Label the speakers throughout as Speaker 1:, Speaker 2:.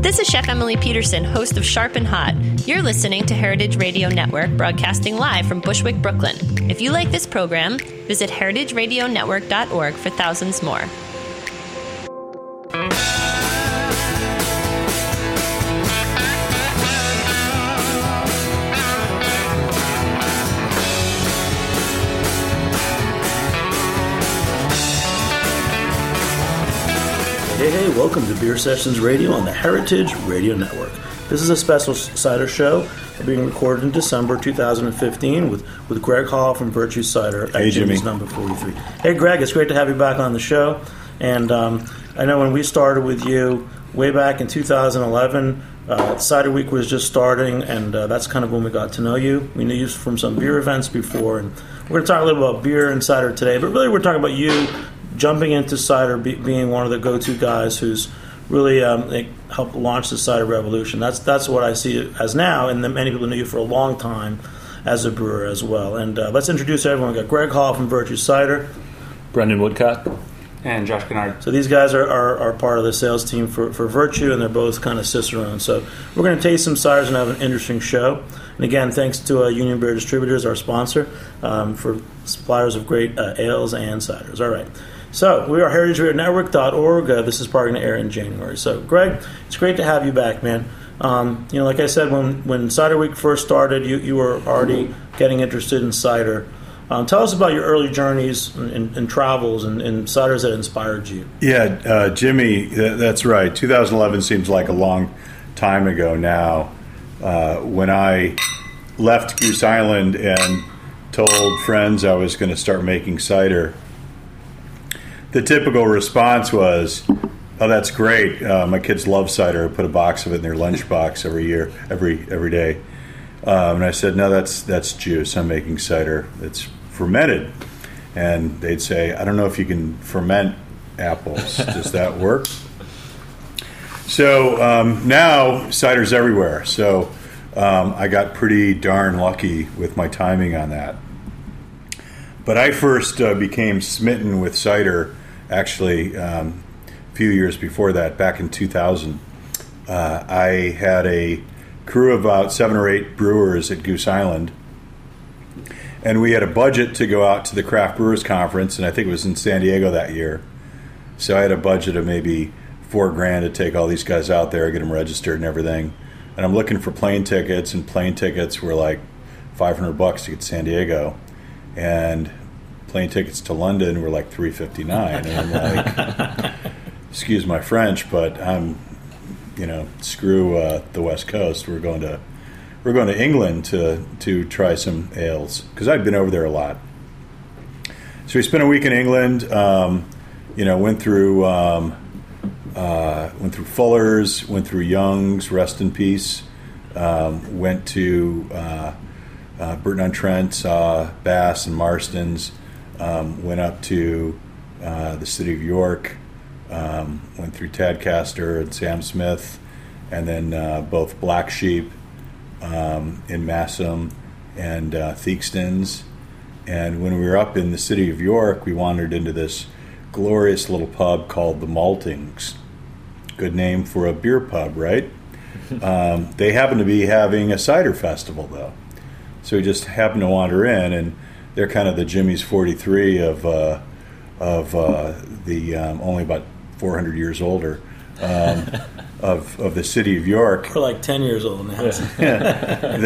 Speaker 1: This is Chef Emily Peterson, host of Sharp and Hot. You're listening to Heritage Radio Network, broadcasting live from Bushwick, Brooklyn. If you like this program, visit heritageradionetwork.org for thousands more.
Speaker 2: Hey, welcome to Beer Sessions Radio on the Heritage Radio Network. This is a special cider show being recorded in December 2015 with Greg Hall from Virtue Cider at Jimmy's number 43. Hey, Greg, it's great to have you back on the show. And I know when we started with you way back in 2011, Cider Week was just starting, and that's kind of when we got to know you. We knew you from some beer events before, and we're going to talk a little about beer and cider today, but really we're talking about you jumping into cider, being one of the go-to guys who's really helped launch the cider revolution. That's what I see it as now, and many people knew you for a long time as a brewer as well. And let's introduce everyone. We've got Greg Hall from Virtue Cider.
Speaker 3: Brendan Woodcott.
Speaker 4: And Josh Kennard.
Speaker 2: So these guys are part of the sales team for Virtue, and they're both kind of cicerone. So we're going to taste some ciders and have an interesting show. And again, thanks to Union Beer Distributors, our sponsor, for suppliers of great ales and ciders. All right. So, we are heritageradionetwork.org. This is probably going to air in January. So, Greg, it's great to have you back, man. Like I said, when Cider Week first started, you were already getting interested in cider. Tell us about your early journeys and travels and ciders that inspired you.
Speaker 3: Yeah, Jimmy, that's right. 2011 seems like a long time ago now. When I left Goose Island and told friends I was going to start making cider, the typical response was, "Oh, that's great. My kids love cider. I put a box of it in their lunchbox every day." And I said, "No, that's juice. I'm making cider. It's fermented." And they'd say, "I don't know if you can ferment apples. Does that work?" So now cider's everywhere. So I got pretty darn lucky with my timing on that. But I first became smitten with cider, actually, a few years before that, back in 2000. I had a crew of about 7 or 8 brewers at Goose Island, and we had a budget to go out to the Craft Brewers Conference, and I think it was in San Diego that year. So I had a budget of maybe $4,000 to take all these guys out there, get them registered and everything. And I'm looking for plane tickets, and plane tickets were like $500 to get to San Diego. And plane tickets to London were like $359, and I'm like, excuse my French, but I'm, screw the West Coast. We're going to England to try some ales, because I'd been over there a lot. So we spent a week in England. Went through Fuller's, went through Young's, rest in peace. Went to Burton-on-Trent, saw Bass and Marston's, went up to the city of York, went through Tadcaster and Sam Smith, and then both Black Sheep in Massam and Theakston's. And when we were up in the city of York, we wandered into this glorious little pub called the Maltings. Good name for a beer pub, right? They happen to be having a cider festival, though. So we just happened to wander in, and they're kind of the Jimmy's 43 of the only about 400 years older of the city of York.
Speaker 2: We're like 10 years old now.
Speaker 3: Yeah.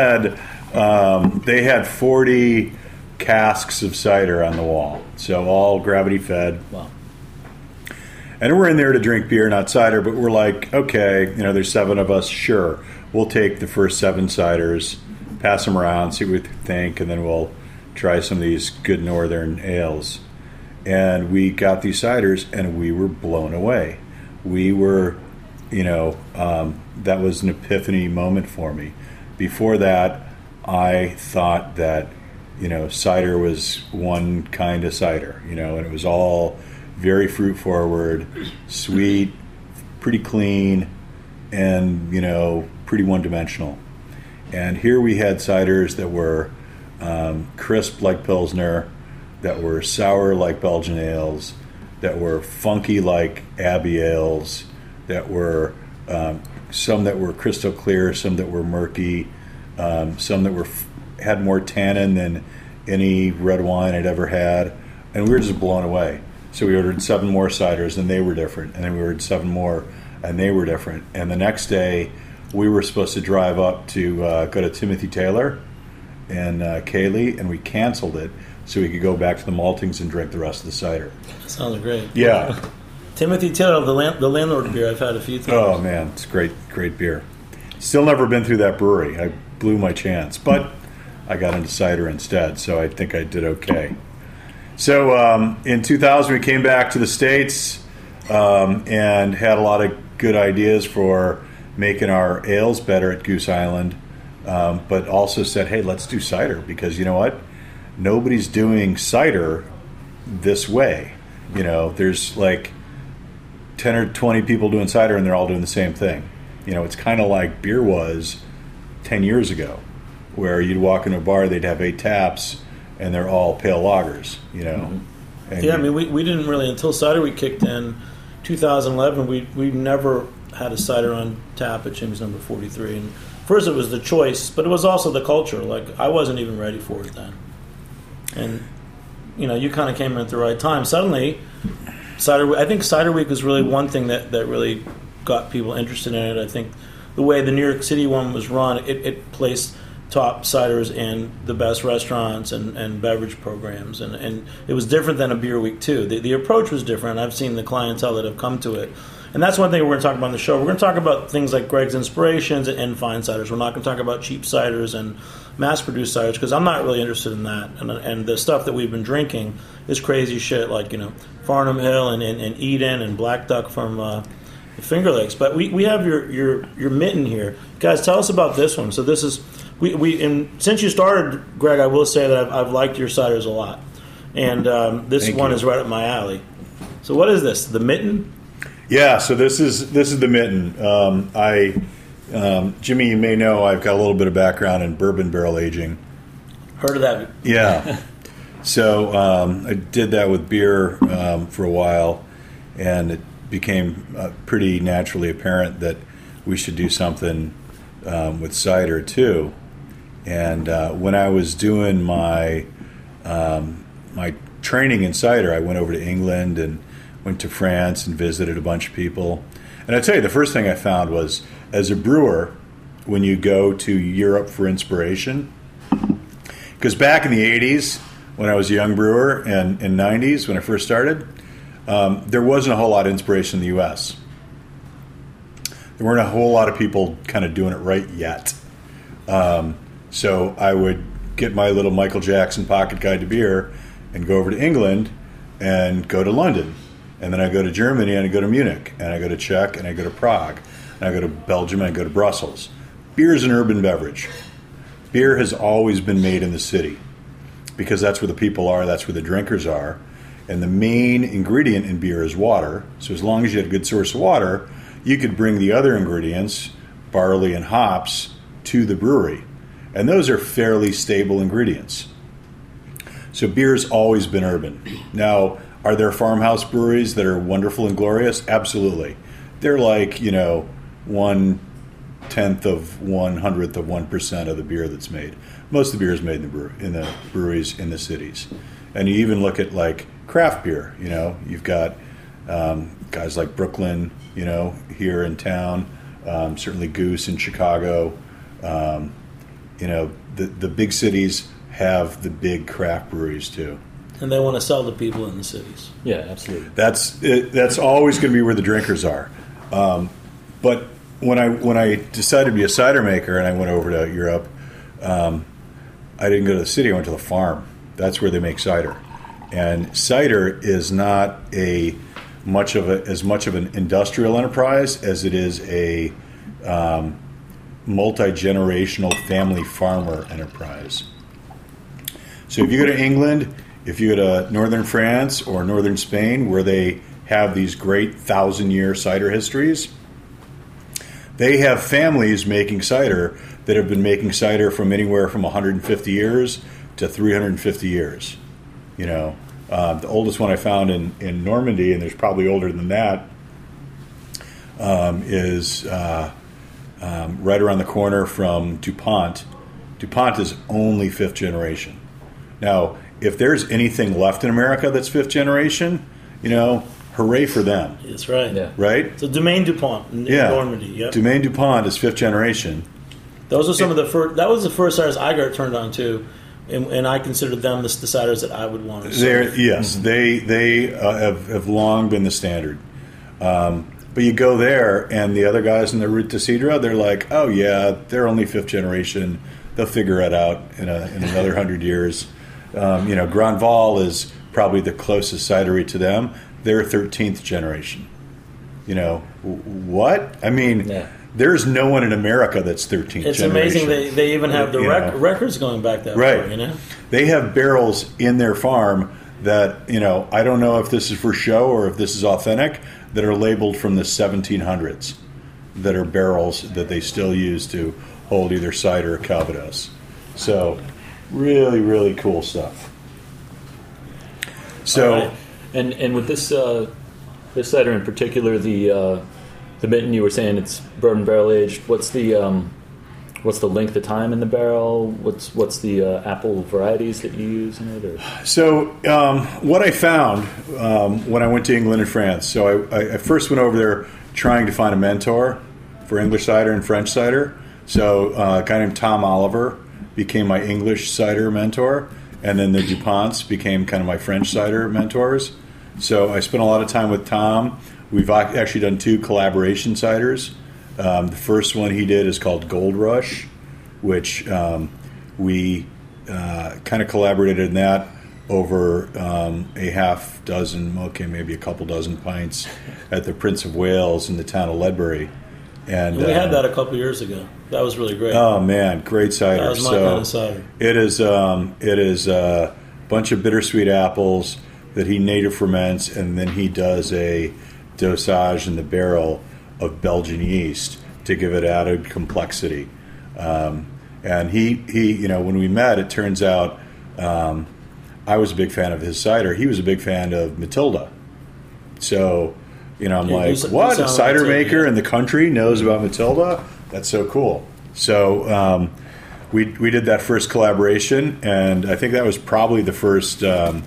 Speaker 3: They had 40 casks of cider on the wall, so all gravity fed.
Speaker 2: Wow.
Speaker 3: And we're in there to drink beer, not cider, but we're like, okay, there's 7 of us, sure, we'll take the first 7 ciders, pass them around, see what we think, and then we'll try some of these good northern ales. And we got these ciders, and we were blown away. We were, that was an epiphany moment for me. Before that, I thought that, cider was one kind of cider, and it was all very fruit forward, sweet, pretty clean, and, pretty one-dimensional. And here we had ciders that were crisp like Pilsner, that were sour like Belgian ales, that were funky like Abbey ales, that were some that were crystal clear, some that were murky, some that had more tannin than any red wine I'd ever had, and we were just blown away. So we ordered 7 more ciders, and they were different, and then we ordered 7 more, and they were different. And the next day, we were supposed to drive up to go to Timothy Taylor and Kaylee, and we canceled it so we could go back to the maltings and drink the rest of the cider.
Speaker 2: That sounds great.
Speaker 3: Yeah.
Speaker 2: Timothy Taylor, the landlord beer, I've had a few times.
Speaker 3: Oh, man, it's great beer. Still never been through that brewery. I blew my chance, but I got into cider instead, so I think I did okay. So in 2000, we came back to the States and had a lot of good ideas for making our ales better at Goose Island, but also said, hey, let's do cider, because you know what? Nobody's doing cider this way. You know, there's like 10 or 20 people doing cider, and they're all doing the same thing. You know, it's kind of like beer was 10 years ago, where you'd walk in a bar, they'd have 8 taps, and they're all pale lagers, you know. Mm-hmm. And
Speaker 2: yeah, I mean, we didn't really, until Cider Week kicked in 2011, we never had a cider on tap at Jim's Number 43. And first it was the choice, but it was also the culture. Like, I wasn't even ready for it then. And, you know, you kind of came in at the right time. Suddenly, I think Cider Week was really one thing that really got people interested in it. I think the way the New York City one was run, it placed top ciders in the best restaurants and beverage programs, and it was different than a beer week too. The approach was different. I've seen the clientele that have come to it, and that's one thing we're going to talk about on the show. We're going to talk about things like Greg's inspirations and fine ciders. We're not going to talk about cheap ciders and mass-produced ciders, because I'm not really interested in that. And the stuff that we've been drinking is crazy shit, like, you know, Farnham Hill and Eden and Black Duck from Finger Lakes. But we have your mitten here, guys. Tell us about this one. So this is. And since you started, Greg, I will say that I've liked your ciders a lot, and this one is right up my alley. So what is this? The Mitten?
Speaker 3: Yeah. So this is the Mitten. Jimmy, you may know I've got a little bit of background in bourbon barrel aging.
Speaker 2: Heard of that?
Speaker 3: Yeah. So I did that with beer for a while, and it became pretty naturally apparent that we should do something with cider too. And when I was doing my my training in cider, I went over to England and went to France and visited a bunch of people. And I tell you, the first thing I found was, as a brewer, when you go to Europe for inspiration, because back in the 80s, when I was a young brewer, and in 90s, when I first started, there wasn't a whole lot of inspiration in the U.S. There weren't a whole lot of people kind of doing it right yet. So I would get my little Michael Jackson pocket guide to beer and go over to England and go to London. And then I go to Germany and I go to Munich. And I go to Czech and I go to Prague. And I go to Belgium and I go to Brussels. Beer is an urban beverage. Beer has always been made in the city, because that's where the people are, that's where the drinkers are. And the main ingredient in beer is water. So as long as you had a good source of water, you could bring the other ingredients, barley and hops, to the brewery. And those are fairly stable ingredients. So beer's always been urban. Now, are there farmhouse breweries that are wonderful and glorious? Absolutely. They're like, 1/10 of 1/100th of 1% of the beer that's made. Most of the beer is made in the breweries in the cities. And you even look at like craft beer. You've got guys like Brooklyn, here in town, certainly Goose in Chicago. The big cities have the big craft breweries too.
Speaker 2: And they want to sell to people in the cities.
Speaker 4: Yeah, absolutely.
Speaker 3: That's always going to be where the drinkers are. But when I decided to be a cider maker and I went over to Europe, I didn't go to the city. I went to the farm. That's where they make cider. And cider is not as much of an industrial enterprise as it is a multi-generational family farmer enterprise. So if you go to England, if you go to northern France or northern Spain, where they have these great 1,000-year cider histories, they have families making cider that have been making cider from anywhere from 150 years to 350 years. The oldest one I found in Normandy, and there's probably older than that, is right around the corner from DuPont. DuPont is only 5th generation. Now, if there's anything left in America that's 5th generation, hooray for them.
Speaker 2: That's right.
Speaker 4: Yeah.
Speaker 3: Right?
Speaker 2: So Domaine DuPont in Normandy. Yep.
Speaker 3: Domaine DuPont is 5th generation.
Speaker 2: Those are some of the first. That was the first ciders I got turned on to, and I considered them the ciders that I would want to serve.
Speaker 3: Yes, they have long been the standard. But you go there, and the other guys in the Route de Cidre, they're like, oh yeah, they're only 5th generation. They'll figure it out in another 100 years. Grand Val is probably the closest cidery to them. They're 13th generation. What? I mean, there's no one in America that's 13th
Speaker 2: it's
Speaker 3: generation.
Speaker 2: It's amazing they even have the records going back that far,
Speaker 3: They have barrels in their farm that, I don't know if this is for show or if this is authentic, that are labeled from the 1700s, that are barrels that they still use to hold either cider or Calvados. So, really, really cool stuff. So,
Speaker 4: right. and with this cider in particular, the Mitten, you were saying it's bourbon barrel aged. What's the length of time in the barrel? What's the apple varieties that you use in it? Or?
Speaker 3: So what I found when I went to England and France, so I first went over there trying to find a mentor for English cider and French cider. So a guy named Tom Oliver became my English cider mentor, and then the DuPonts became kind of my French cider mentors. So I spent a lot of time with Tom. We've actually done 2 collaboration ciders. The first one he did is called Gold Rush, which we kind of collaborated in that over a half dozen, maybe a couple dozen pints at the Prince of Wales in the town of Ledbury. And
Speaker 2: we had that a couple years ago. That was really great.
Speaker 3: Oh man, great cider!
Speaker 2: That was my kind of cider.
Speaker 3: It is a bunch of bittersweet apples that he native ferments, and then he does a dosage in the barrel of Belgian yeast to give it added complexity. And he when we met, it turns out I was a big fan of his cider. He was a big fan of Matilda. So, I'm what? A cider maker in the country knows about Matilda? That's so cool. So we did that first collaboration, and I think that was probably the first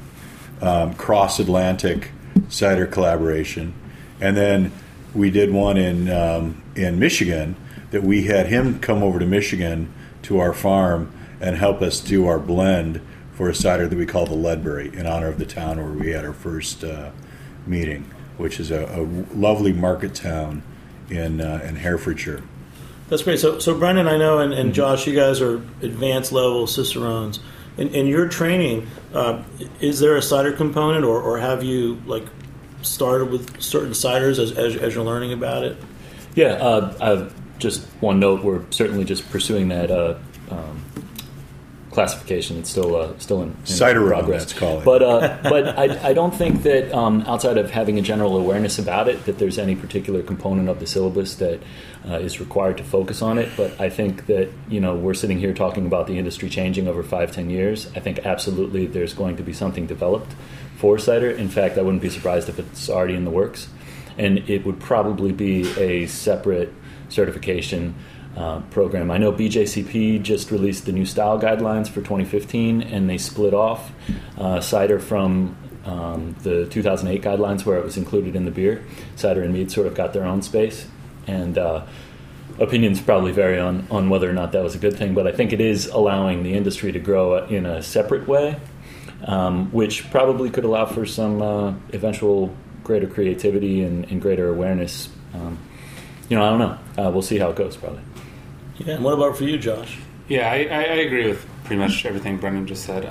Speaker 3: cross-Atlantic cider collaboration. And then we did one in Michigan that we had him come over to Michigan to our farm and help us do our blend for a cider that we call the Ledbury in honor of the town where we had our first meeting, which is a lovely market town in Herefordshire.
Speaker 2: That's great. So Brendan, I know, and Josh, you guys are advanced level Cicerones. In your training, is there a cider component, or have you started with certain ciders as you're learning about it?
Speaker 4: Yeah, just one note: we're certainly just pursuing that classification. It's still in
Speaker 3: cider
Speaker 4: progress.
Speaker 3: Let's call it.
Speaker 4: But I don't think that outside of having a general awareness about it, that there's any particular component of the syllabus that is required to focus on it. But I think that we're sitting here talking about the industry changing over 5-10 years. I think absolutely there's going to be something developed for cider. In fact, I wouldn't be surprised if it's already in the works, and it would probably be a separate certification program. I know BJCP just released the new style guidelines for 2015, and they split off cider from the 2008 guidelines where it was included in the beer. Cider and mead sort of got their own space, and opinions probably vary on whether or not that was a good thing, but I think it is allowing the industry to grow in a separate way, which probably could allow for some eventual greater creativity and greater awareness. I don't know. We'll see how it goes, probably.
Speaker 2: Yeah, and what about for you, Josh?
Speaker 5: Yeah, I agree with pretty much everything Brendan just said.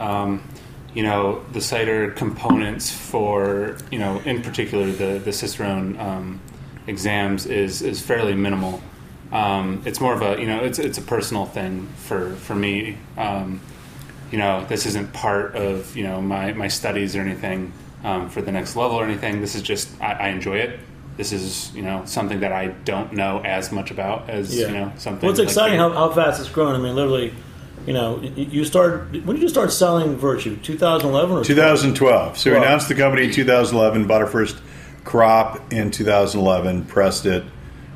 Speaker 5: The cider components for, in particular the Cicerone exams is fairly minimal. It's more of a, it's a personal thing for me. This isn't part of, my studies or anything for the next level or anything. This is just, I enjoy it. This is, something that I don't know as much about as, something.
Speaker 2: Well, it's exciting how fast it's grown. I mean, literally, you started. When did you start selling Virtue? 2011 or
Speaker 3: 2012. So we announced the company in 2011, bought our first crop in 2011, pressed it,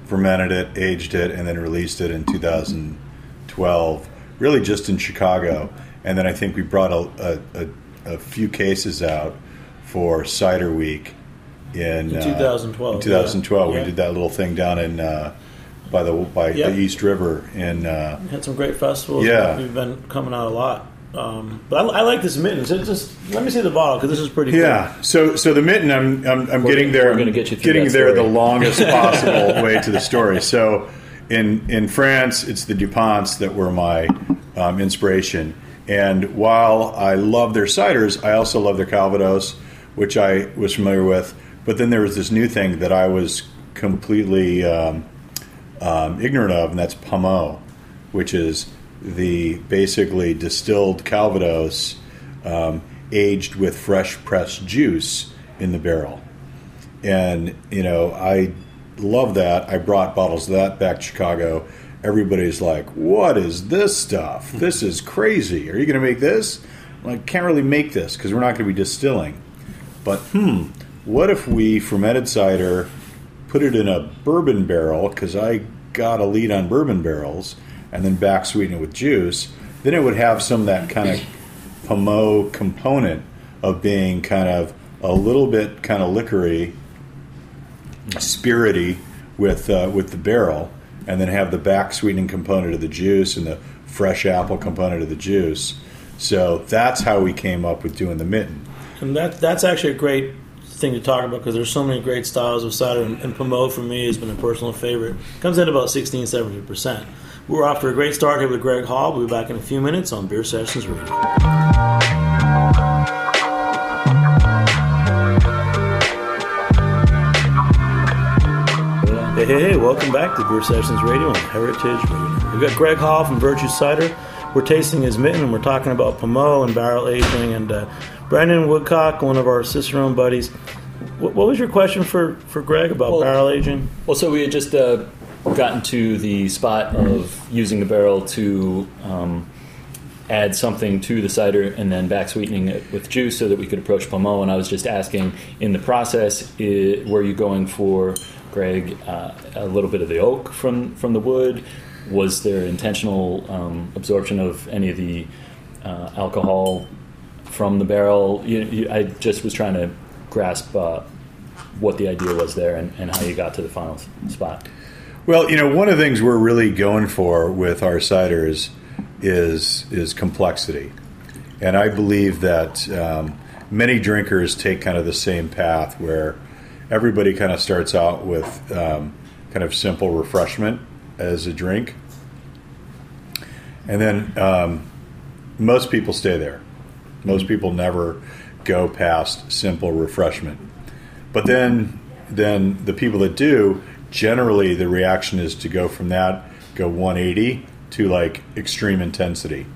Speaker 3: fermented it, aged it, and then released it in 2012, really just in Chicago. And then I think we brought a few cases out for Cider Week in
Speaker 2: 2012.
Speaker 3: In 2012,
Speaker 2: yeah.
Speaker 3: we did that little thing down in by the East River. In
Speaker 2: we had some great festivals.
Speaker 3: Yeah,
Speaker 2: we've been coming out a lot. But I like this mitten. So just let me see the bottle because this is pretty.
Speaker 3: Yeah.
Speaker 2: Cool.
Speaker 3: So the mitten, I'm getting there.
Speaker 4: We're going to get you through
Speaker 3: getting
Speaker 4: that
Speaker 3: there
Speaker 4: story.
Speaker 3: the longest possible way to the story. So in France, it's the DuPonts that were my inspiration. And while I love their ciders, I also love their Calvados, which I was familiar with. But then there was this new thing that I was completely ignorant of, and that's Pommeau, which is the basically distilled Calvados aged with fresh pressed juice in the barrel. And, I love that. I brought bottles of that back to Chicago. Everybody's like, what is this stuff? This is crazy. Are you going to make this? I'm like, can't really make this because we're not going to be distilling. But, what if we fermented cider, put it in a bourbon barrel, because I got a lead on bourbon barrels, and then back sweeten it with juice? Then it would have some of that kind of Pommeau component of being kind of a little bit kind of liquory, spirity with the barrel, and then have the back sweetening component of the juice and the fresh apple component of the juice. So that's how we came up with doing the mitten.
Speaker 2: And that's actually a great thing to talk about because there's so many great styles of cider, and Pommeau for me has been a personal favorite. Comes in about 16-17%. We're off to a great start here with Greg Hall. We'll be back in a few minutes on Beer Sessions Radio. Hey, welcome back to Beer Sessions Radio on Heritage Radio. We've got Greg Hall from Virtue Cider. We're tasting his mitten, and we're talking about Pommeau and barrel aging. And Brandon Woodcock, one of our Cicerone buddies, what was your question for Greg about barrel aging?
Speaker 4: Well, so we had just gotten to the spot of using the barrel to add something to the cider and then back sweetening it with juice so that we could approach Pommeau. And I was just asking, in the process, were you going for, Greg, a little bit of the oak from the wood? Was there intentional absorption of any of the alcohol from the barrel? I just was trying to grasp what the idea was there and how you got to the final spot.
Speaker 3: Well, one of the things we're really going for with our ciders is complexity. And I believe that many drinkers take kind of the same path where everybody kind of starts out with kind of simple refreshment as a drink. And then most people stay there. Most people never go past simple refreshment. But then the people that do, generally the reaction is to go from that, go 180 to like extreme intensity.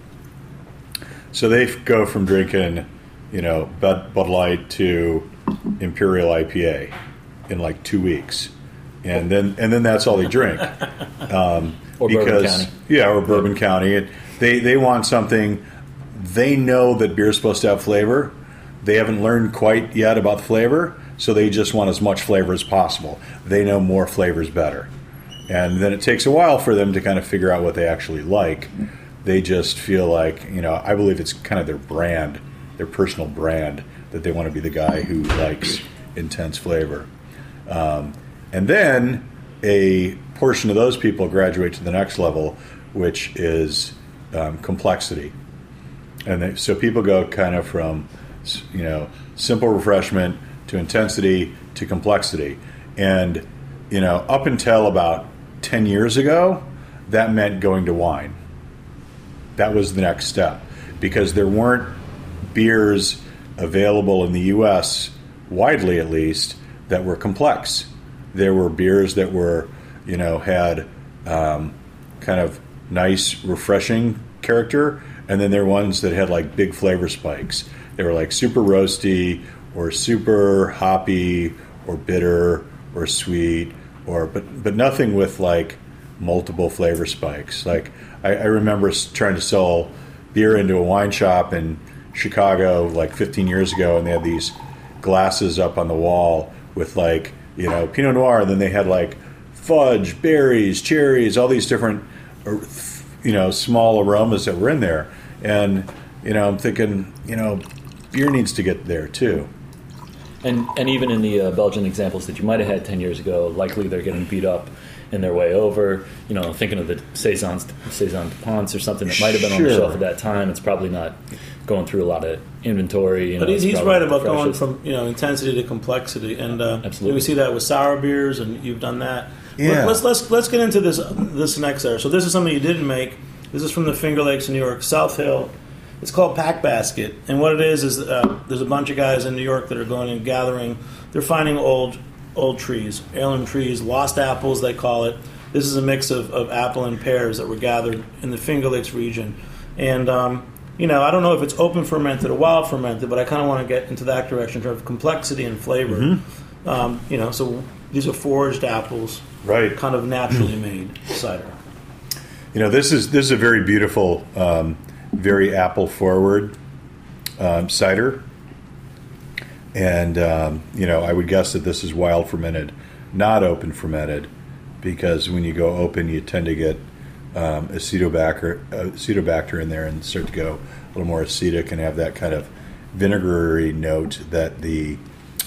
Speaker 3: So they go from drinking, Bud Light to Imperial IPA in like 2 weeks, and then that's all they drink.
Speaker 4: Or Bourbon County.
Speaker 3: Yeah, or Bourbon County. And they want something. They know that beer is supposed to have flavor. They haven't learned quite yet about the flavor, so they just want as much flavor as possible. They know more flavor is better. And then it takes a while for them to kind of figure out what they actually like. They just feel like, I believe it's kind of their brand, their personal brand, that they want to be the guy who likes intense flavor. And then a portion of those people graduate to the next level, which is complexity. And so people go kind of from, simple refreshment to intensity to complexity. And, up until about 10 years ago, that meant going to wine. That was the next step, because there weren't beers available in the U.S., widely at least, that were complex. There were beers that were, had kind of nice, refreshing character, and then there were ones that had like big flavor spikes. They were like super roasty or super hoppy or bitter or sweet, but nothing with like multiple flavor spikes. Like I remember trying to sell beer into a wine shop in Chicago like 15 years ago, and they had these glasses up on the wall with like, Pinot Noir, and then they had like fudge, berries, cherries, all these different, small aromas that were in there. And, I'm thinking, beer needs to get there too.
Speaker 4: And even in the Belgian examples that you might have had 10 years ago, likely they're getting beat up in their way over. Thinking of the Saison de Pons or something that might have been on the shelf at that time. It's probably not going through a lot of inventory.
Speaker 2: But he's right about going from intensity to complexity, and
Speaker 4: absolutely.
Speaker 2: We see that with sour beers, and you've done that.
Speaker 3: Yeah.
Speaker 2: Let's get into this next there. So this is something you didn't make. This is from the Finger Lakes, New York, South Hill. It's called Pack Basket, and what it is there's a bunch of guys in New York that are going and gathering. They're finding old trees, heirloom trees, lost apples they call it. This is a mix of apple and pears that were gathered in the Finger Lakes region, and I don't know if it's open fermented or wild fermented, but I kind of want to get into that direction in terms of complexity and flavor. Mm-hmm. So these are foraged apples,
Speaker 3: right?
Speaker 2: Kind of naturally made cider.
Speaker 3: This is a very beautiful. Very apple forward cider, and I would guess that this is wild fermented, not open fermented, because when you go open, you tend to get acetobacter in there and start to go a little more acetic and have that kind of vinegary note that the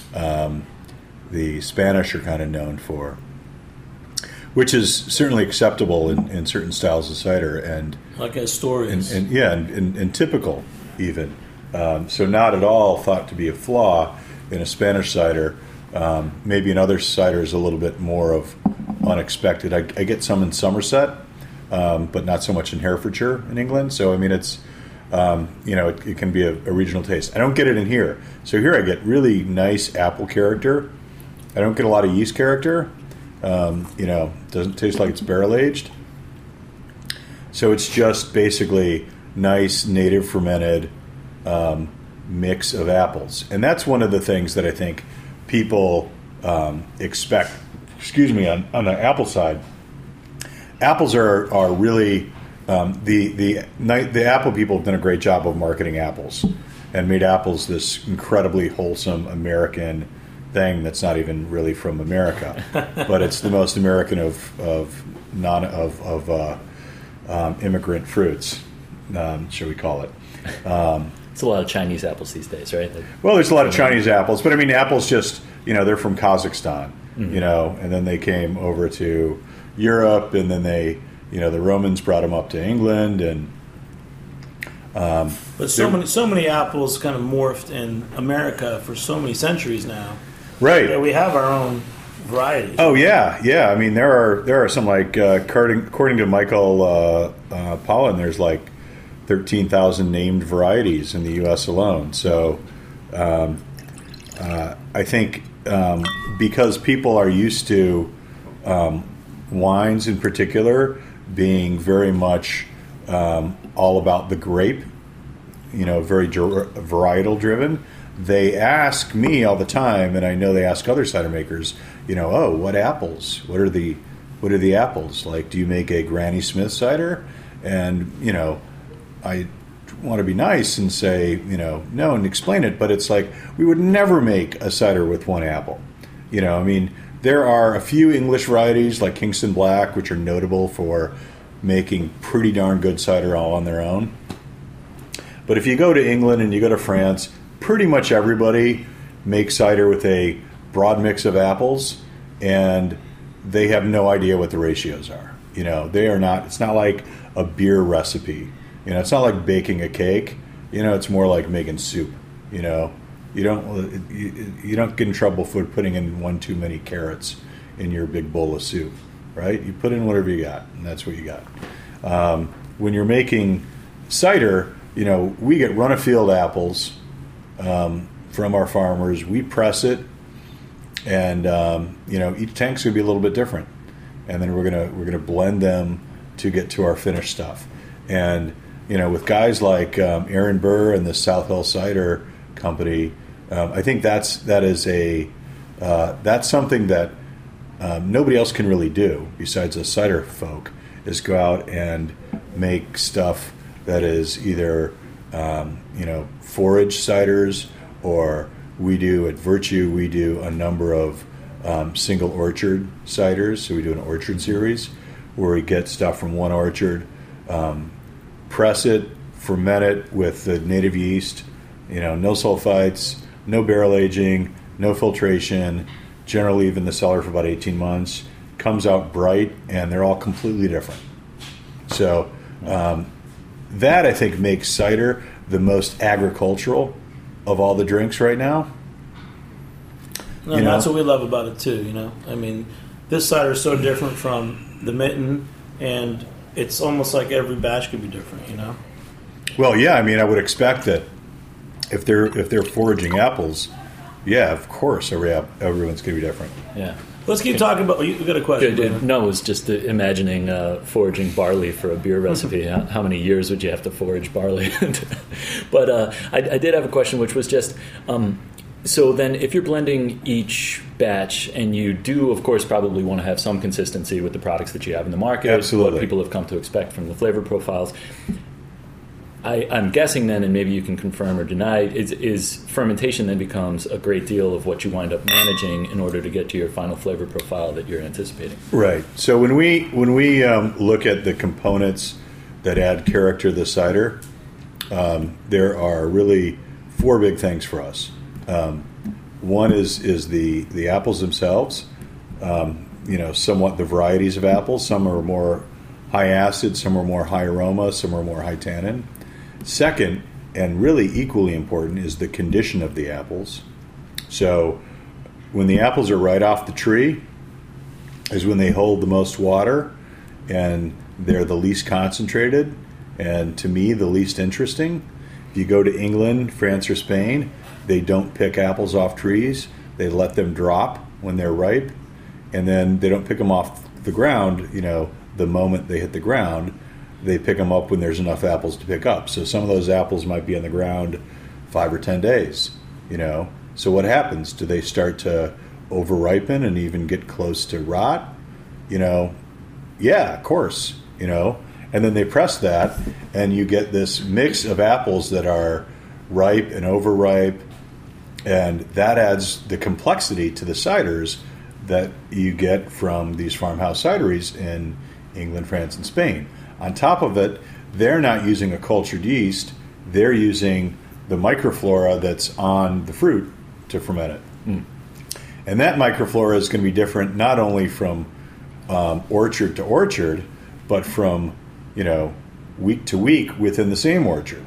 Speaker 3: Spanish are kind of known for, which is certainly acceptable in certain styles of cider, and
Speaker 2: like Astorians,
Speaker 3: and typical even. So not at all thought to be a flaw in a Spanish cider. Maybe in other ciders a little bit more of unexpected. I get some in Somerset, but not so much in Herefordshire in England. So I mean, it's it can be a regional taste. I don't get it in here. So here I get really nice apple character. I don't get a lot of yeast character. Doesn't taste like it's barrel aged. So it's just basically nice native fermented mix of apples, and that's one of the things that I think people expect. Excuse me, on the apple side, apples are really the apple people have done a great job of marketing apples and made apples this incredibly wholesome American thing that's not even really from America, but it's the most American of immigrant fruits, shall we call it?
Speaker 4: It's a lot of Chinese apples these days, right?
Speaker 3: Well, there's a lot of Chinese apples, but I mean, apples just they're from Kazakhstan, mm-hmm. And then they came over to Europe, and then they the Romans brought them up to England, and
Speaker 2: but so many apples kind of morphed in America for so many centuries now.
Speaker 3: Right.
Speaker 2: Yeah, we have our own varieties.
Speaker 3: Oh yeah. I mean, there are some like according to Michael Pollan, there's like 13,000 named varieties in the U.S. alone. So I think because people are used to wines in particular being very much all about the grape, very varietal driven. They ask me all the time, and I know they ask other cider makers, what apples? What are the apples? Like, do you make a Granny Smith cider? And, I want to be nice and say, no, and explain it, but it's like, we would never make a cider with one apple. There are a few English varieties like Kingston Black, which are notable for making pretty darn good cider all on their own. But if you go to England and you go to France, pretty much everybody makes cider with a broad mix of apples, and they have no idea what the ratios are. They are not. It's not like a beer recipe. It's not like baking a cake. It's more like making soup. You don't get in trouble for putting in one too many carrots in your big bowl of soup, right? You put in whatever you got, and that's what you got. When you're making cider, we get run-of-field apples from our farmers. We press it, and each tank's going to be a little bit different, and then we're gonna blend them to get to our finished stuff. And with guys like Aaron Burr and the South Hill Cider Company, I think that's something that nobody else can really do besides the cider folk, is go out and make stuff that is either forage ciders, or we do at Virtue, we do a number of single orchard ciders. So we do an orchard series where we get stuff from one orchard, press it, ferment it with the native yeast, no sulfites, no barrel aging, no filtration, generally leave in the cellar for about 18 months, comes out bright, and they're all completely different. So that, I think, makes cider the most agricultural of all the drinks right now.
Speaker 2: No, that's what we love about it, too, I mean, this cider is so different from the Mitten, and it's almost like every batch could be different,
Speaker 3: Well, yeah, I mean, I would expect that if they're foraging apples, yeah, of course, everyone's going to be different.
Speaker 4: Yeah.
Speaker 2: Let's keep talking about. You got a question?
Speaker 4: No, it was just imagining foraging barley for a beer recipe. How many years would you have to forage barley? But I did have a question, which was just so then if you're blending each batch, and you do, of course, probably want to have some consistency with the products that you have in the market,
Speaker 3: absolutely,
Speaker 4: what people have come to expect from the flavor profiles. I'm guessing then, and maybe you can confirm or deny, is fermentation then becomes a great deal of what you wind up managing in order to get to your final flavor profile that you're anticipating.
Speaker 3: Right. So when we look at the components that add character to the cider, there are really 4 big things for us. One is the apples themselves. Somewhat the varieties of apples. Some are more high acid, some are more high aroma, some are more high tannin. Second, and really equally important, is the condition of the apples. So when the apples are right off the tree is when they hold the most water, and they're the least concentrated, and to me, the least interesting. If you go to England, France, or Spain, they don't pick apples off trees. They let them drop when they're ripe, and then they don't pick them off the ground, the moment they hit the ground. They pick them up when there's enough apples to pick up. So some of those apples might be on the ground 5 or 10 days, So what happens? Do they start to over-ripen and even get close to rot? Yeah, of course, And then they press that, and you get this mix of apples that are ripe and overripe, and that adds the complexity to the ciders that you get from these farmhouse cideries in England, France, and Spain. On top of it, they're not using a cultured yeast. They're using the microflora that's on the fruit to ferment it. Mm. And that microflora is going to be different not only from orchard to orchard, but from, week to week within the same orchard.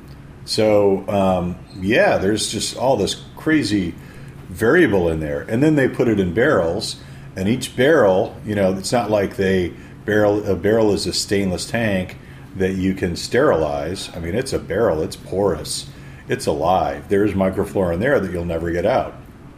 Speaker 3: So, there's just all this crazy variable in there. And then they put it in barrels, and each barrel, it's not like a barrel is a stainless tank that you can sterilize. I mean, it's a barrel, it's porous, it's alive. There's microflora in there that you'll never get out.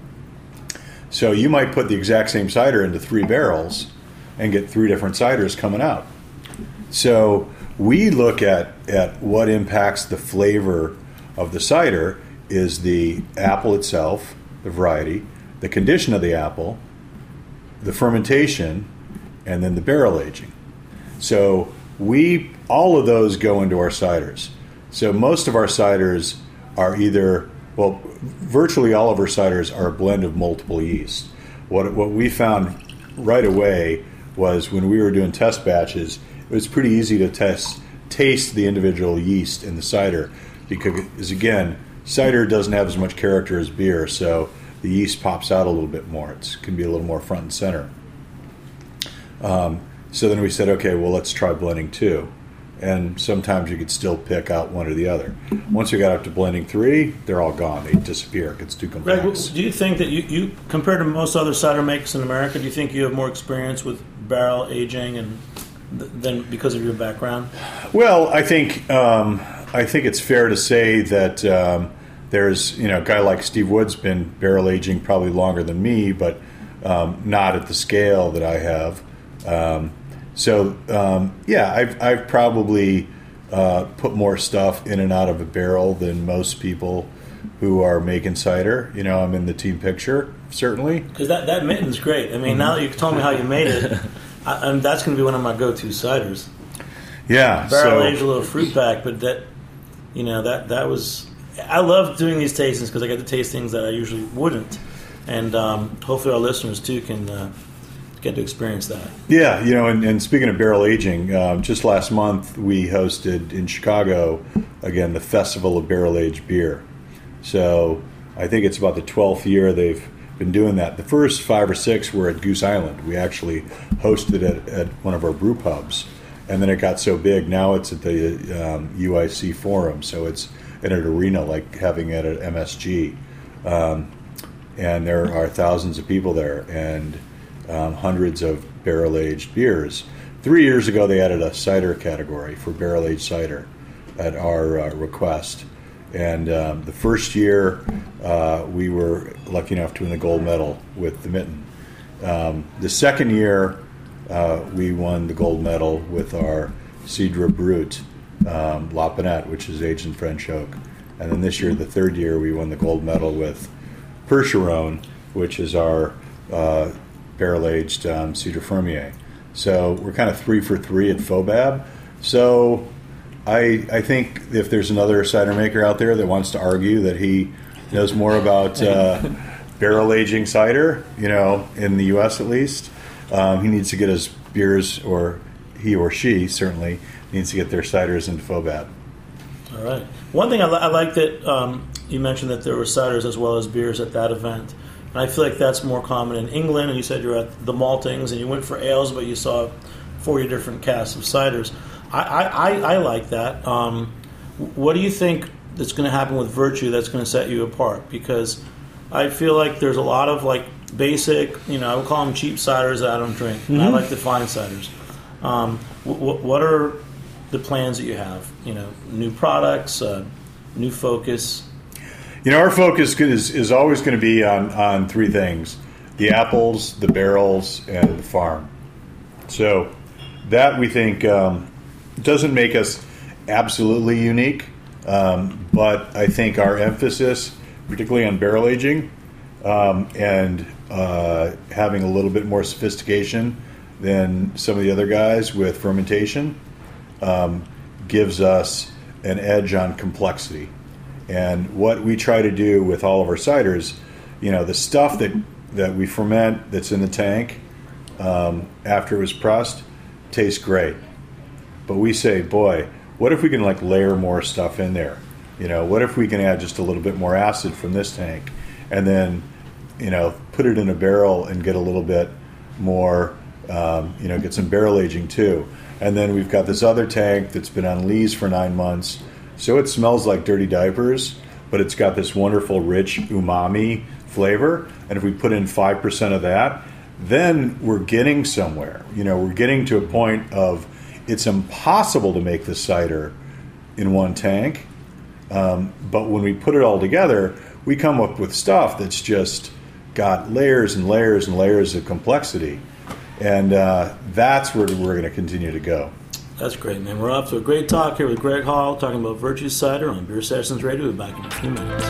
Speaker 3: So you might put the exact same cider into 3 barrels and get 3 different ciders coming out. So we look at what impacts the flavor of the cider is the apple itself, the variety, the condition of the apple, the fermentation, and then the barrel aging. So all of those go into our ciders. So most of our ciders are virtually all of our ciders are a blend of multiple yeasts. What we found right away was when we were doing test batches, it was pretty easy to taste the individual yeast in the cider because, again, cider doesn't have as much character as beer, so the yeast pops out a little bit more. It can be a little more front and center. So then we said, okay, well, let's try blending 2. And sometimes you could still pick out one or the other. Once we got up to blending 3, they're all gone. They disappear. It gets too complex.
Speaker 2: Greg, do you think that you compared to most other cider makers in America, do you think you have more experience with barrel aging and than because of your background?
Speaker 3: Well, I think it's fair to say that there's a guy like Steve Wood's been barrel aging probably longer than me, but not at the scale that I have. I've probably put more stuff in and out of a barrel than most people who are making cider. I'm in the team picture, certainly.
Speaker 2: Because that Mitten's great. I mean, now that you've told me how you made it, that's going to be one of my go-to ciders.
Speaker 3: Yeah.
Speaker 2: Barrel-aged a little fruit pack, but that was... I love doing these tastings because I get to taste things that I usually wouldn't. and hopefully our listeners too can get to experience that.
Speaker 3: Yeah, and speaking of barrel aging, just last month we hosted in Chicago, again, the Festival of Barrel Aged Beer. So I think it's about the 12th year they've been doing that. The first 5 or 6 were at Goose Island. We actually hosted it at one of our brew pubs, and then it got so big. Now it's at the UIC Forum, so it's in an arena like having it at MSG. And there are thousands of people there, and hundreds of barrel-aged beers. 3 years ago, they added a cider category for barrel-aged cider at our request. And the first year, we were lucky enough to win the gold medal with the Mitten. The second year, we won the gold medal with our Cidre Brut La Pinette, which is aged in French oak. And then this year, the third year, we won the gold medal with Percheron, which is our barrel-aged Cidre Fermier. So we're kind of 3 for 3 at FOBAB. So I think if there's another cider maker out there that wants to argue that he knows more about barrel aging cider, in the U.S. at least, he needs to get his beers, or he or she certainly needs to get their ciders into FOBAB.
Speaker 2: All right. One thing I like that you mentioned that there were ciders as well as beers at that event. And I feel like that's more common in England, and you said you were at the Maltings, and you went for ales, but you saw 40 different casts of ciders. I like that. What do you think that's going to happen with Virtue that's going to set you apart? Because I feel like there's a lot of basic, I would call them cheap ciders that I don't drink. Mm-hmm. I like the fine ciders. What are the plans that you have? New products, new focus.
Speaker 3: Our focus is always going to be on 3 things: the apples, the barrels, and the farm. So that, we think, doesn't make us absolutely unique, but I think our emphasis, particularly on barrel aging, and having a little bit more sophistication than some of the other guys with fermentation, gives us an edge on complexity. And what we try to do with all of our ciders, the stuff that we ferment that's in the tank after it was pressed tastes great. But we say, boy, what if we can layer more stuff in there? What if we can add just a little bit more acid from this tank, and then put it in a barrel and get a little bit more, get some barrel aging too. And then we've got this other tank that's been on lees for 9 months. So it smells like dirty diapers, but it's got this wonderful, rich umami flavor. And if we put in 5% of that, then we're getting somewhere. We're getting to a point of it's impossible to make this cider in one tank. But when we put it all together, we come up with stuff that's just got layers and layers and layers of complexity. And that's where we're going to continue to go.
Speaker 2: That's great, man. We're off to a great talk here with Greg Hall, talking about Virtue Cider on Beer Sessions Radio. We'll be back in a few minutes.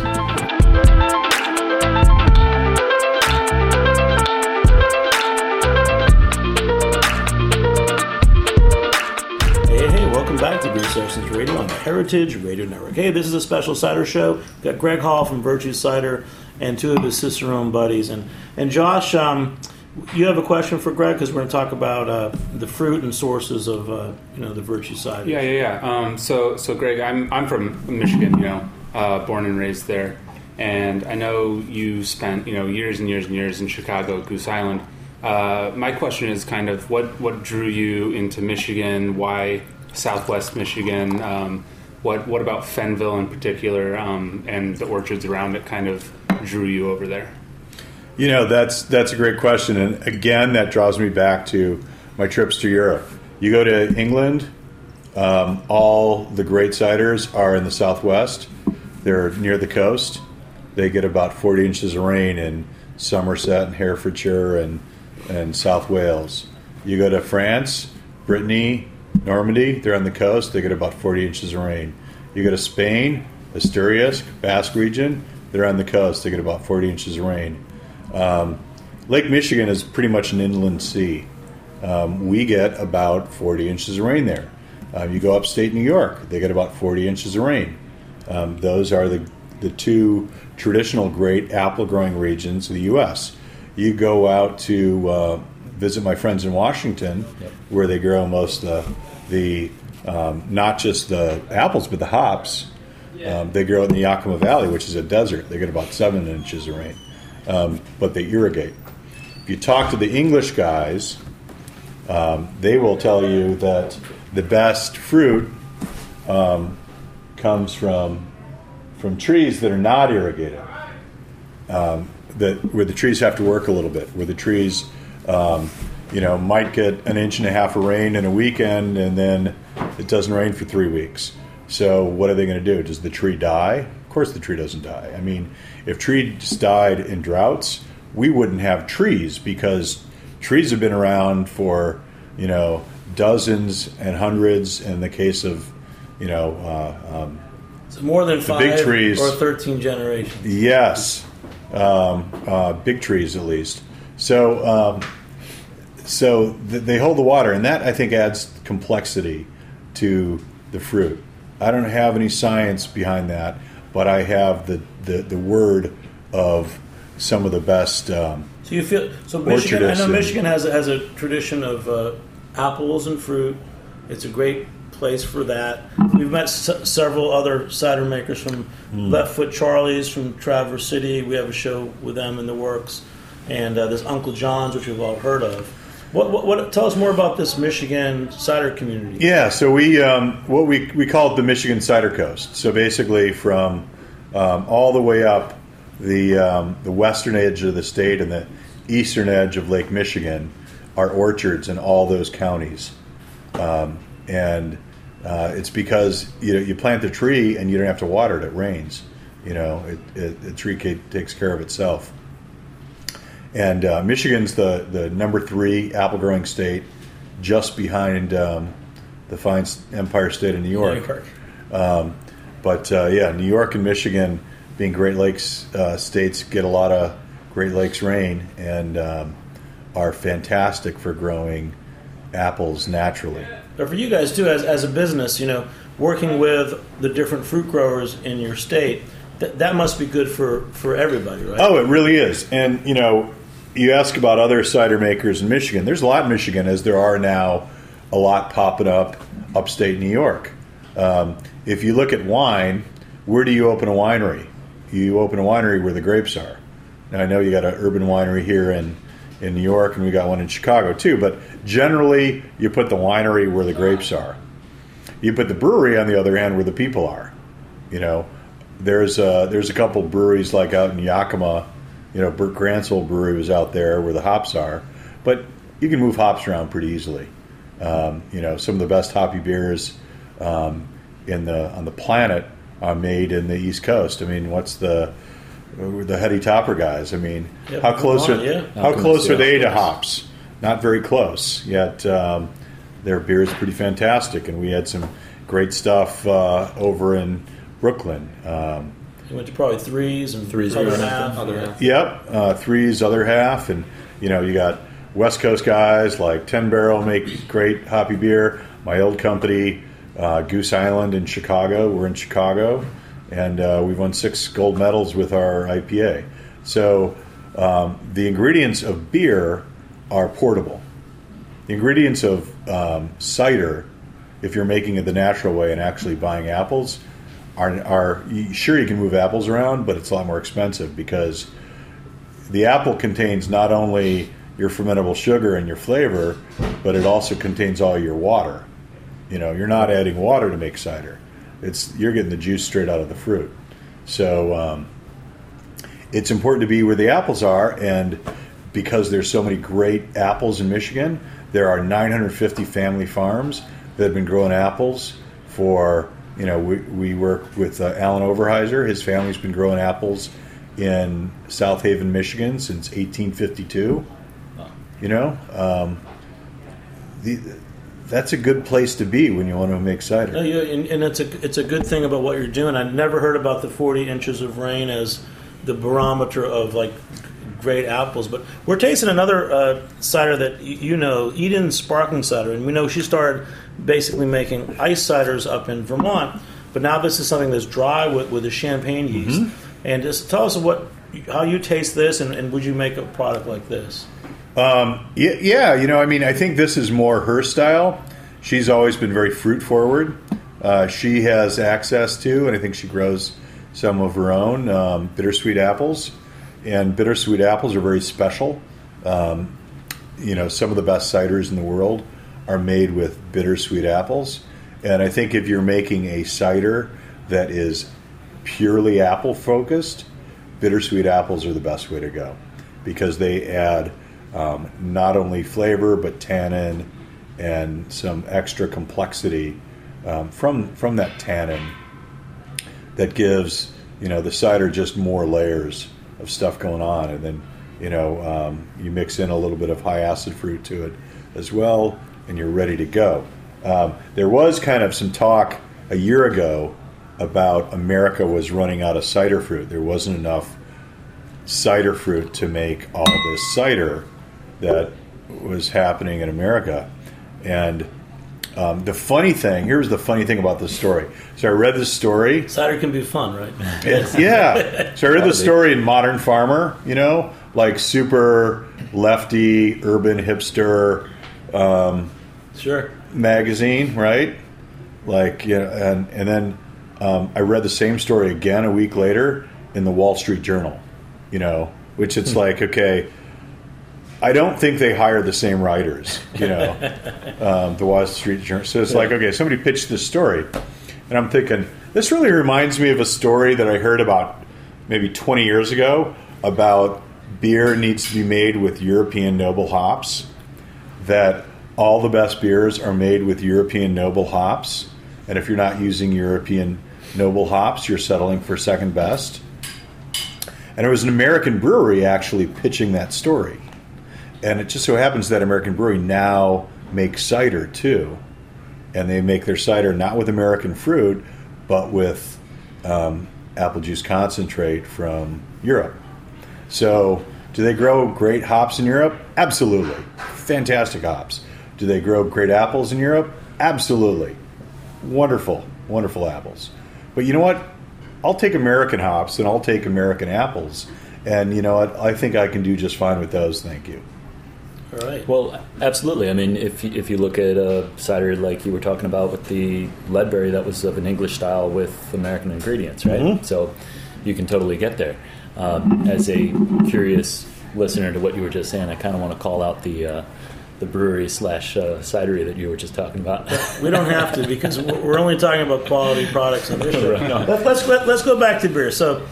Speaker 2: Hey, welcome back to Beer Sessions Radio on the Heritage Radio Network. Hey, this is a special cider show. We've got Greg Hall from Virtue Cider and 2 of his Cicerone buddies. And Josh, you have a question for Greg, because we're going to talk about the fruit and sources of the Virtue cider.
Speaker 5: Yeah. So Greg, I'm from Michigan, born and raised there, and I know you spent years and years and years in Chicago, Goose Island. My question is kind of what drew you into Michigan? Why Southwest Michigan? What about Fenville in particular, and the orchards around it kind of drew you over there?
Speaker 3: That's a great question, and again, that draws me back to my trips to Europe. You go to England, all the great ciders are in the Southwest. They're near the coast. They get about 40 inches of rain in Somerset and Herefordshire and South Wales. You go to France, Brittany, Normandy, they're on the coast. They get about 40 inches of rain. You go to Spain, Asturias, Basque region, they're on the coast. They get about 40 inches of rain. Lake Michigan is pretty much an inland sea. We get about 40 inches of rain there. You go upstate New York, they get about 40 inches of rain. Those are the the two traditional great apple growing regions of the U.S. You go out to visit my friends in Washington, where they grow most of the not just the apples but the hops. They grow in the Yakima Valley, which is a desert. They get about 7 inches of rain, but they irrigate. If you talk to the English guys, they will tell you that the best fruit comes from trees that are not irrigated. Where the trees have to work a little bit, where the trees, might get 1.5 inches of rain in a weekend, and then it doesn't rain for 3 weeks. So what are they going to do? Does the tree die? Of course the tree doesn't die. I mean, if trees died in droughts, we wouldn't have trees, because trees have been around for, dozens and hundreds. In the case of,
Speaker 2: so more than 5
Speaker 3: big trees,
Speaker 2: or 13 generations.
Speaker 3: Yes, big trees at least. So they hold the water, and that, I think, adds complexity to the fruit. I don't have any science behind that, but I have the word of some of the best.
Speaker 2: So you feel Michigan? I know Michigan has a tradition of apples and fruit. It's a great place for that. We've met several other cider makers from Left Foot Charlie's from Traverse City. We have a show with them in the works, and there's Uncle John's, which we've all heard of. What tell us more about this Michigan cider community?
Speaker 3: Yeah, so we call it the Michigan Cider Coast. So basically, from all the way up the western edge of the state and the eastern edge of Lake Michigan are orchards in all those counties, and it's because you plant the tree and you don't have to water it. It rains. The tree takes care of itself. And Michigan's the number 3 apple growing state, just behind the fine Empire State of New York. New York and Michigan, being Great Lakes states, get a lot of Great Lakes rain and are fantastic for growing apples naturally.
Speaker 2: But for you guys too, as a business, working with the different fruit growers in your state, that must be good for everybody, right?
Speaker 3: Oh, it really is. And you ask about other cider makers in Michigan. There's a lot in Michigan, as there are now a lot popping up upstate New York. If you look at wine, where do you open a winery? You open a winery where the grapes are. Now, I know you got an urban winery here in New York, and we got one in Chicago too, but generally you put the winery where the grapes are. You put the brewery, on the other hand, where the people are. There's a couple breweries like out in Yakima. Burt Gransel Brewery was out there where the hops are, but you can move hops around pretty easily. Some of the best hoppy beers on the planet are made in the East Coast. I mean, what's the Heady Topper guys? I mean, how close are they to hops? Not very close. Yet their beer is pretty fantastic, and we had some great stuff over in Brooklyn.
Speaker 2: You went to probably Threes other half.
Speaker 3: Yep, Threes other half, and you got West Coast guys like 10 Barrel make great hoppy beer. My old company, Goose Island in Chicago. We're in Chicago, and we've won 6 gold medals with our IPA. So the ingredients of beer are portable. The ingredients of cider, if you're making it the natural way and actually buying apples, are sure you can move apples around, but it's a lot more expensive, because the apple contains not only your fermentable sugar and your flavor, but it also contains all your water. You're not adding water to make cider. You're getting the juice straight out of the fruit. So it's important to be where the apples are, and because there's so many great apples in Michigan, there are 950 family farms that have been growing apples for. We work with Alan Overheiser. His family's been growing apples in South Haven, Michigan since 1852. That's a good place to be when you want to make cider.
Speaker 2: No, and it's a good thing about what you're doing. I've never heard about the 40 inches of rain as the barometer of great apples. But we're tasting another cider that Eden Sparkling Cider, and we know she started basically making ice ciders up in Vermont. but now this is something that's dry with the champagne yeast. And just tell us how you taste this, and would you make a product like this?
Speaker 3: Yeah, I think this is more her style. She's always been very fruit forward. She has access to, and I think she grows some of her own, bittersweet apples. And bittersweet apples are very special. Some of the best ciders in the world are made with bittersweet apples. And I think if you're making a cider that is purely apple focused, bittersweet apples are the best way to go, because they add not only flavor but tannin and some extra complexity from that tannin that gives the cider just more layers of stuff going on. And then you mix in a little bit of high acid fruit to it as well, and you're ready to go. There was kind of some talk a year ago about America was running out of cider fruit. There wasn't enough cider fruit to make all this cider that was happening in America. And here's the funny thing about this story. So I read this story.
Speaker 2: Cider can be fun, right?
Speaker 3: Yeah. So I read the story in Modern Farmer, like super lefty, urban hipster
Speaker 2: sure
Speaker 3: magazine, right? Like, and then I read the same story again a week later in the Wall Street Journal, which it's like, okay, I don't think they hire the same writers, the Wall Street Journal. So it's like, okay, somebody pitched this story, and I'm thinking, this really reminds me of a story that I heard about maybe 20 years ago about beer needs to be made with European noble hops, that all the best beers are made with European noble hops, and if you're not using European noble hops, you're settling for second best. And it was an American brewery actually pitching that story. And it just so happens that American brewery now makes cider too. And they make their cider not with American fruit, but with apple juice concentrate from Europe. So do they grow great hops in Europe? Absolutely. Fantastic hops. Do they grow great apples in Europe? Absolutely. Wonderful, wonderful apples. But you know what? I'll take American hops and I'll take American apples. And you know what? I think I can do just fine with those. Thank you.
Speaker 2: All right.
Speaker 4: Well, absolutely. I mean, if you look at a cider like you were talking about with the Leadberry, that was of an English style with American ingredients, right?
Speaker 3: Mm-hmm.
Speaker 4: So you can totally get there. As a curious listener to what you were just saying, I kind of want to call out the brewery / cidery that you were just talking about.
Speaker 2: We don't have to, because we're only talking about quality products on this show.
Speaker 4: No.
Speaker 2: Let's go back to beer. So,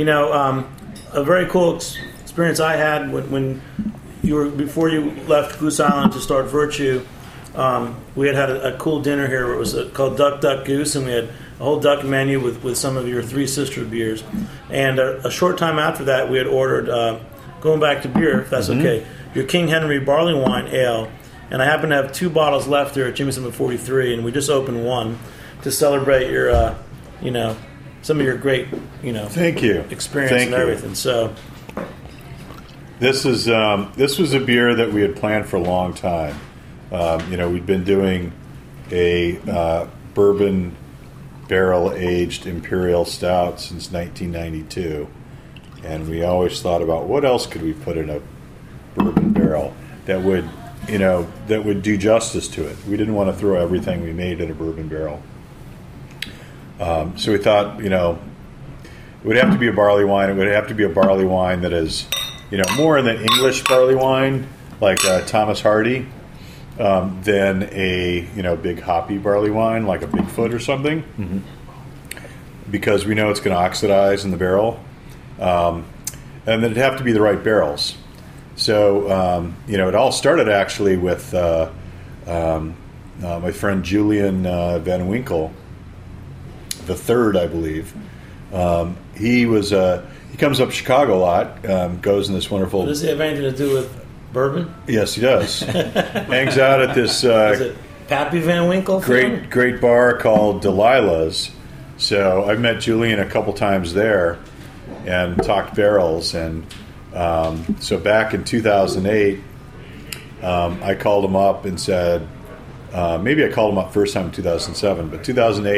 Speaker 2: a very cool experience I had when before you left Goose Island to start Virtue. We had a cool dinner here. It was called Duck Duck Goose, and we had a whole duck menu with some of your Three Sister beers. And a short time after that, we had ordered, going back to beer, if that's okay, your King Henry Barley Wine Ale. And I happen to have 2 bottles left there at Jimmy Summit 43, and we just opened one to celebrate your, some of your great,
Speaker 3: Thank you.
Speaker 2: experience
Speaker 3: Thank
Speaker 2: and
Speaker 3: you.
Speaker 2: everything. So
Speaker 3: this was a beer that we had planned for a long time. We'd been doing a bourbon barrel-aged imperial stout since 1992, and we always thought about what else could we put in a bourbon barrel that would do justice to it. We didn't want to throw everything we made in a bourbon barrel. So we thought, it would have to be a barley wine. It would have to be a barley wine that is, more in the English barley wine, like Thomas Hardy, than a, big hoppy barley wine, like a Bigfoot or something.
Speaker 4: Mm-hmm.
Speaker 3: Because we know it's going to oxidize in the barrel. And then it'd have to be the right barrels. So, it all started actually with my friend Julian Van Winkle, the third, I believe. He comes up to Chicago a lot, goes in this wonderful...
Speaker 2: does it have anything to do with bourbon?
Speaker 3: Yes, he does. Hangs out at this
Speaker 2: Is it Pappy Van Winkle?
Speaker 3: great bar called Delilah's. So I've met Julian a couple times there and talked barrels. And so back in 2008, I called him up and said, maybe I called him up first time in 2007, but 2008,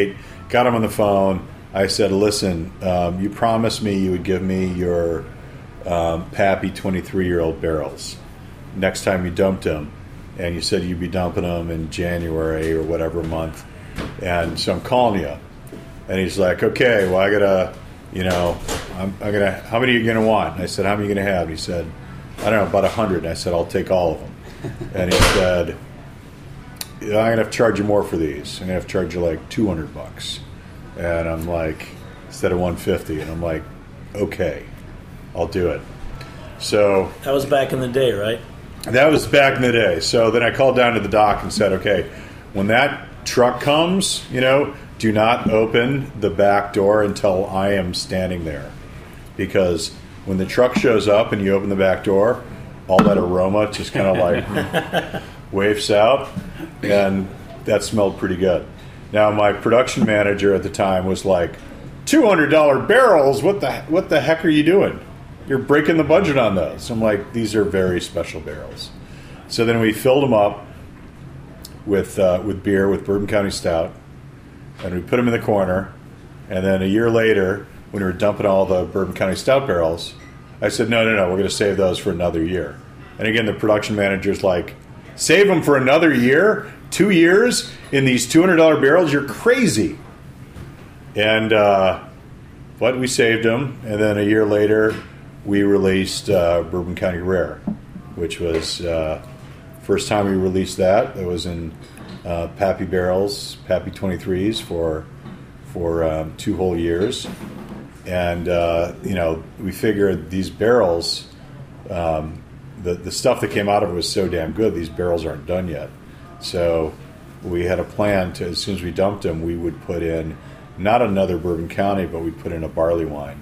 Speaker 3: got him on the phone. I said, listen, you promised me you would give me your Pappy 23-year-old barrels next time you dumped them. And you said you'd be dumping them in January or whatever month. And so I'm calling you. And he's like, okay, well, I got to, I'm going to, how many are you going to want? And I said, how many are you going to have? And he said, I don't know, about 100. And I said, I'll take all of them. And he said, I'm going to have to charge you more for these. I'm going to have to charge you like $200. And I'm like, instead of $150. And I'm like, okay, I'll do it. So
Speaker 2: that was back in the day, right?
Speaker 3: That was back in the day. So then I called down to the dock and said, okay, when that truck comes, do not open the back door until I am standing there. Because when the truck shows up and you open the back door, all that aroma just kind of like wafts out, and that smelled pretty good. Now, my production manager at the time was like, $200 barrels? What the heck are you doing? You're breaking the budget on those. I'm like, these are very special barrels. So then we filled them up with beer, with Bourbon County Stout, and we put them in the corner. And then a year later, when we were dumping all the Bourbon County Stout barrels, I said, no, we're going to save those for another year. And again, the production manager's like, save them for another year? 2 years in these $200 barrels? You're crazy. And but we saved them, and then a year later, we released Bourbon County Rare, which was first time we released that. It was in Pappy barrels, Pappy 23s for 2 whole years. And, we figured these barrels, the stuff that came out of it was so damn good, these barrels aren't done yet. So we had a plan to, as soon as we dumped them, we would put in not another Bourbon County, but we'd put in a barley wine.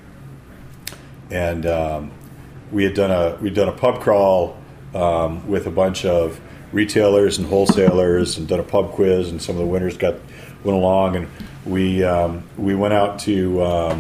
Speaker 3: And we'd done a pub crawl with a bunch of retailers and wholesalers, and done a pub quiz, and some of the winners went along, and we went out to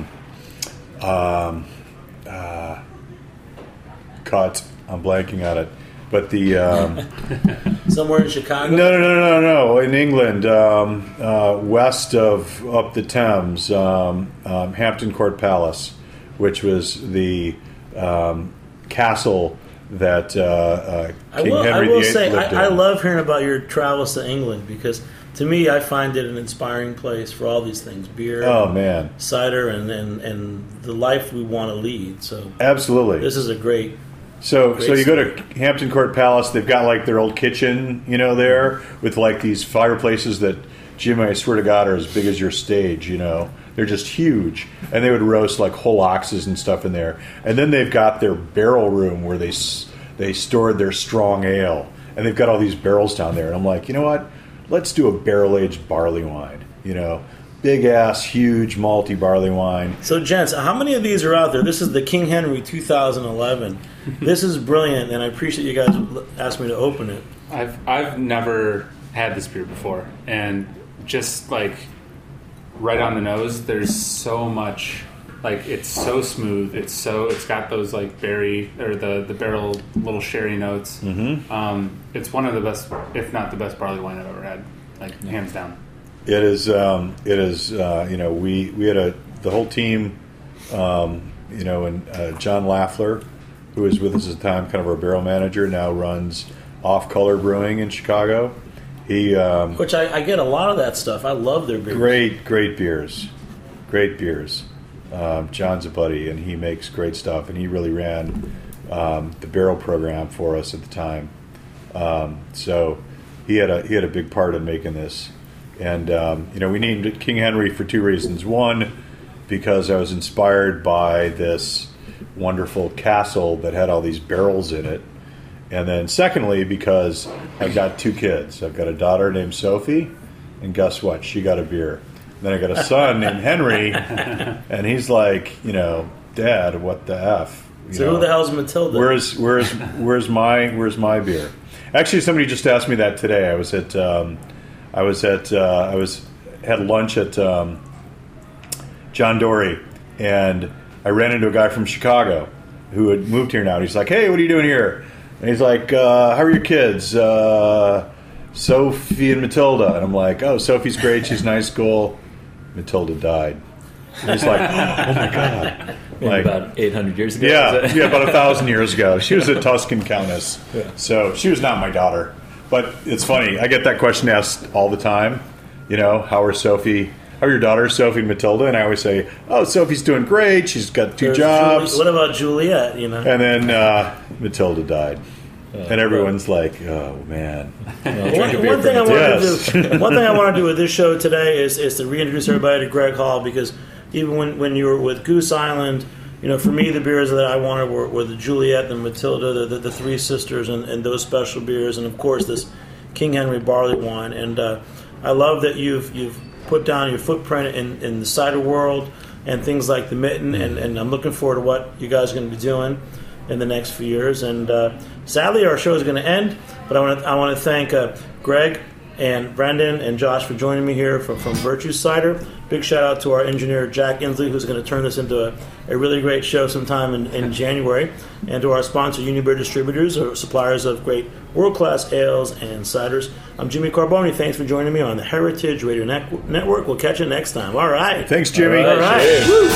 Speaker 3: I'm blanking on it, but the
Speaker 2: somewhere in Chicago.
Speaker 3: No, in England, west of up the Thames, Hampton Court Palace, which was the castle that King Henry VIII lived in.
Speaker 2: I love hearing about your travels to England, because to me, I find it an inspiring place for all these things: beer, cider, and the life we want to lead. So absolutely, this is a great.
Speaker 3: So you go to Hampton Court Palace. They've got like their old kitchen, there with like these fireplaces that, Jim, I swear to God, are as big as your stage. They're just huge, and they would roast like whole oxes and stuff in there. And then they've got their barrel room where they stored their strong ale, and they've got all these barrels down there. And I'm like, you know what? Let's do a barrel-aged barley wine, big-ass, huge, malty barley wine.
Speaker 2: So, gents, how many of these are out there? This is the King Henry 2011. This is brilliant, and I appreciate you guys asked me to open it.
Speaker 5: I've never had this beer before, and just, like, right on the nose, there's so much... Like, it's so smooth. It's got those like berry or the barrel little sherry notes. Mm-hmm. It's one of the best, if not the best, barley wine I've ever had. Like, hands down.
Speaker 3: It is. We had the whole team. And John Laffler, who was with us at the time, kind of our barrel manager, now runs Off Color Brewing in Chicago.
Speaker 2: Which I get a lot of that stuff. I love their beers.
Speaker 3: Great beers. John's a buddy, and he makes great stuff, and he really ran the barrel program for us at the time. So he had a big part in making this, and we named it King Henry for 2 reasons. One, because I was inspired by this wonderful castle that had all these barrels in it, and then secondly, because I've got 2 kids. I've got a daughter named Sophie, and guess what? She got a beer. Then I got a son named Henry, and he's like, Dad, what the F?
Speaker 2: Who the hell's Matilda?
Speaker 3: Where's my beer? Actually, somebody just asked me that today. I had lunch at John Dory, and I ran into a guy from Chicago who had moved here now. And he's like, hey, what are you doing here? And he's like, how are your kids? Sophie and Matilda. And I'm like, oh, Sophie's great. She's nice, cool. Matilda died. And he's like, oh my God.
Speaker 4: Maybe about 800 years ago.
Speaker 3: Yeah, about 1,000 years ago. She was a Tuscan countess.
Speaker 4: Yeah.
Speaker 3: So she was not my daughter. But it's funny. I get that question asked all the time. How are your daughters, Sophie and Matilda? And I always say, oh, Sophie's doing great. She's got 2 jobs.
Speaker 2: What about Juliet,
Speaker 3: And then Matilda died. And everyone's like, oh, man.
Speaker 2: One thing I want to do with this show today is to reintroduce everybody to Greg Hall, because even when you were with Goose Island, for me, the beers that I wanted were the Juliet, the Matilda, the Three Sisters, and those special beers, and of course this King Henry barley wine. And I love that you've put down your footprint in the cider world and things like the Mitten, and I'm looking forward to what you guys are going to be doing in the next few years. And sadly, our show is going to end, but I want to thank Greg and Brendan and Josh for joining me here from Virtue Cider. Big shout out to our engineer Jack Inslee, who's going to turn this into a really great show sometime in January, and to our sponsor Union Beer Distributors, or suppliers of great world-class ales and ciders. I'm Jimmy Carboni. Thanks for joining me on the Heritage Radio Network. We'll catch you next time. All right.
Speaker 3: Thanks, Jimmy.
Speaker 2: All right. Woo.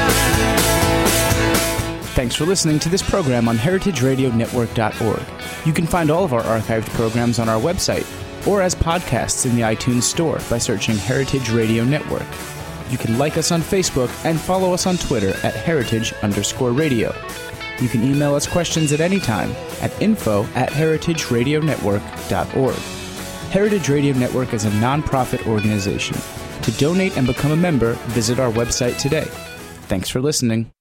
Speaker 6: Thanks for listening to this program on heritageradionetwork.org. You can find all of our archived programs on our website or as podcasts in the iTunes Store by searching Heritage Radio Network. You can like us on Facebook and follow us on Twitter at @heritage_radio. You can email us questions at any time at info@heritageradionetwork.org. Heritage Radio Network is a non-profit organization. To donate and become a member, visit our website today. Thanks for listening.